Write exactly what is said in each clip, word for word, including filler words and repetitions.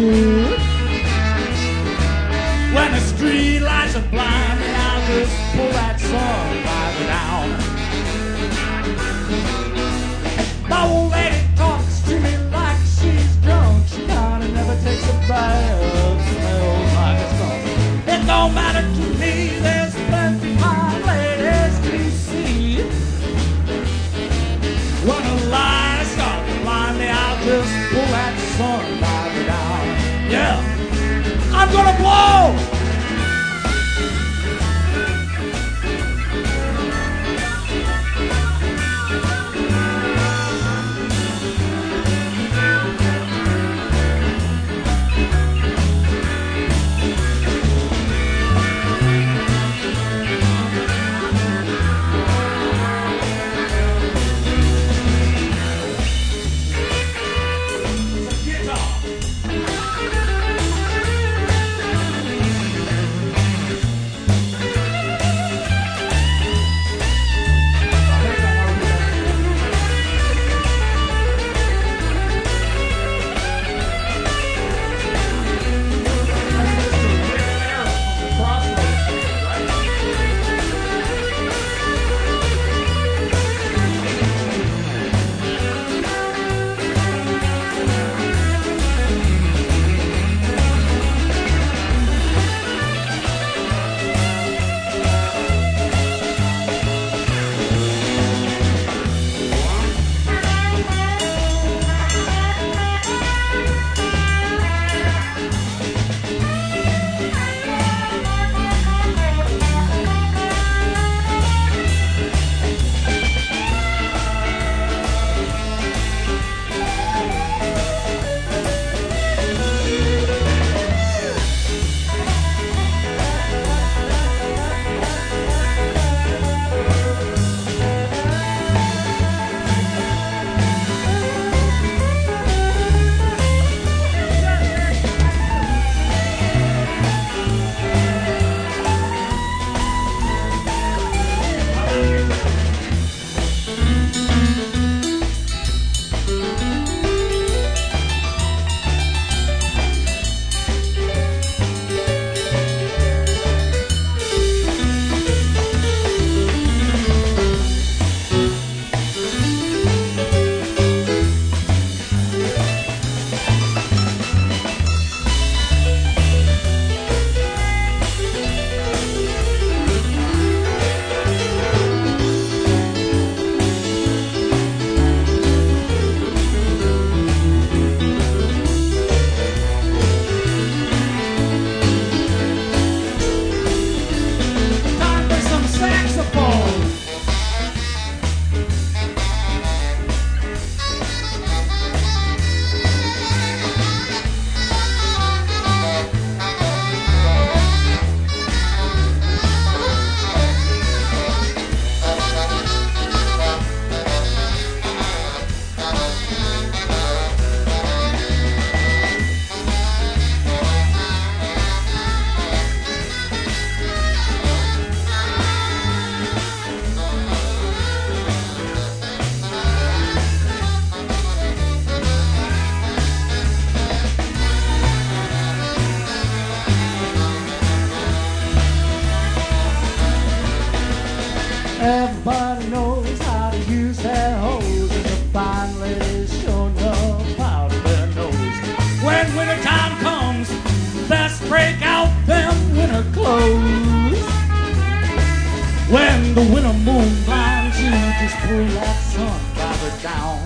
When the street lights are blinding, I'll just pull that sun right down. My old lady talks to me like she's drunk. She kinda never takes a bath, smells like a skunk. It don't matter to me, there's plenty fine ladies to see. When the lights start to blind me, I'll just pull that sun right down. Yeah, I'm gonna blow! Everybody knows how to use their hose, and the fine ladies sure know how to their nose. When winter time comes, let's break out them winter clothes. When the winter moon blinds you, just pull that sun driver down.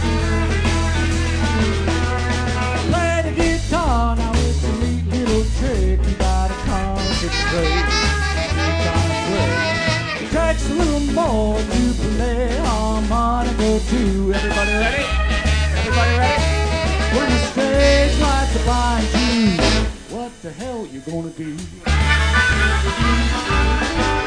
Play the guitar, now it's a neat little trick. You gotta concentrate, you concentrate. It takes a little more to play harmonica too. Everybody ready? Everybody ready? When the stage lights are blind you, what the hell you gonna do?